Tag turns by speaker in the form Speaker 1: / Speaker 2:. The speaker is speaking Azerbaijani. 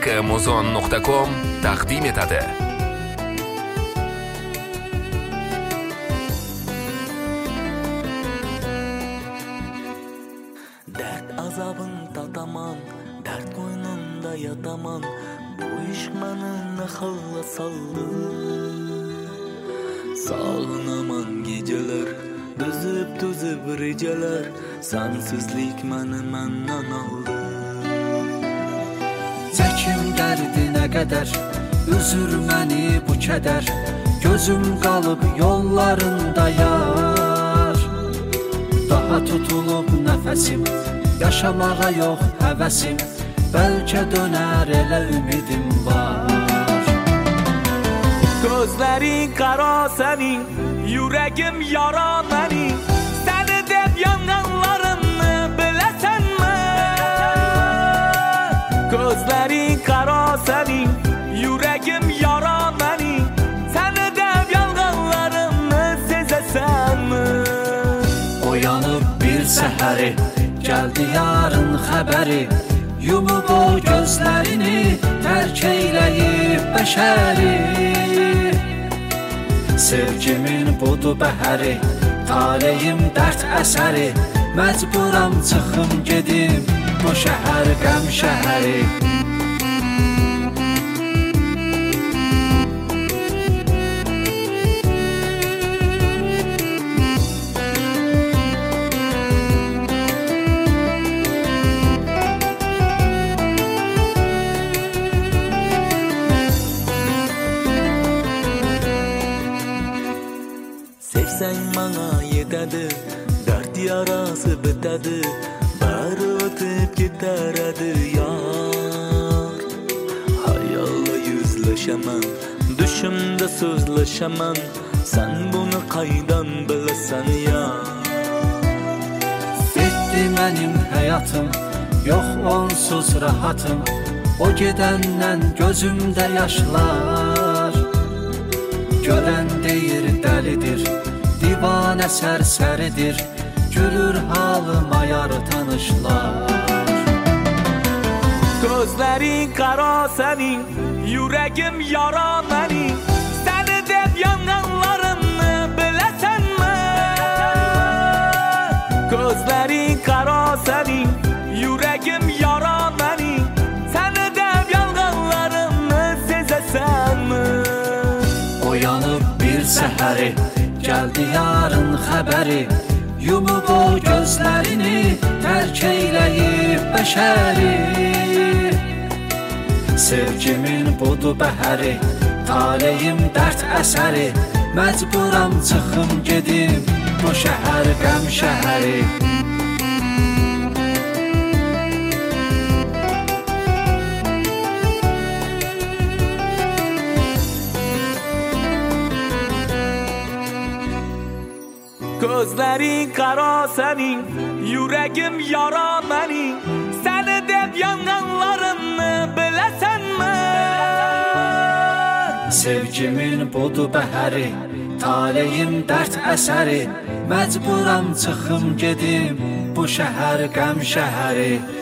Speaker 1: Muzon.com taqdim etadi.
Speaker 2: Dert azabın tataman, dert qoynunda yataman, bu ishq meni nahalla saldı. Sağınaman geceler, düzüp rejalar, sensizlik meni menden aldı.
Speaker 3: Çəkim dərdinə qədər, üzür məni bu kədər, gözüm qalıb yollarında yar. Daha tutulub nəfəsim, yaşamağa yox həvəsim, bəlkə dönər elə ümidim var.
Speaker 2: Gözlerin kara senin, yüreğim yara benim, seni dev yananlarını bilesen mi? Gözlerin kara senin, yüreğim yara benim, seni dev yananlarını sezesen mi?
Speaker 3: Oyanıb bir səhəri, gəldi yarın xəbəri, yumub o gözlərini, tərk eyləyib bəşəri. Sevgimin budu bəhəri, taleyim dərd əsəri, məcburam çıxım gedim bu şəhər qəm şəhəri.
Speaker 2: Sevsen bana yetedi, dert yarası bitedi, bari ötüp gider hadi yar. Hayalla yüzleşemem, düşümde sözleşemem, sen bunu qaydan bilesen ya.
Speaker 3: Bitdi mənim həyatım, yox onsuz rahatım, o gedəndən gözümdə yaşlar. Görən deyir dəlidir, divanə sərsəridir, gülür halıma yar tanışlar.
Speaker 2: Gözlerin kara senin, yüreğim yara benim, seni dev yananlarını bilesen mi? Gözlerin kara senin, yüreğim yara benim, seni dev yananlarını sezesen mi?
Speaker 3: Oyanıb bir səhəri, gəldi yarın xəbəri, yumub o gözlərini, tərk eyləyib bəşəri. Sevgimin budu bəhəri, taleyim dərd əsəri, məcburam çıxım gedim bu şəhər qəm şəhəri.
Speaker 2: Gözlerin kara senin, yüreğim yara benim, seni dev yananlarını bilesen mi?
Speaker 3: Sevgimin budu bəhəri, taleyim dərd əsəri, məcburam çıxım gedim bu şəhər qəm şəhəri.